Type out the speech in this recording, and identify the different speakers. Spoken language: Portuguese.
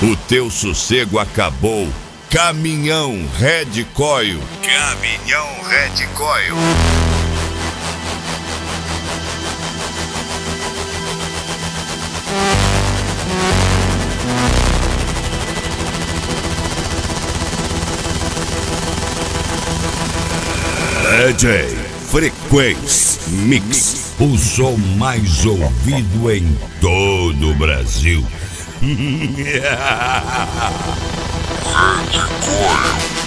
Speaker 1: O teu sossego acabou. Caminhão Red Coil. Caminhão Red Coil. DJ Frequência Mix, o som mais ouvido em todo o Brasil. Red Coil.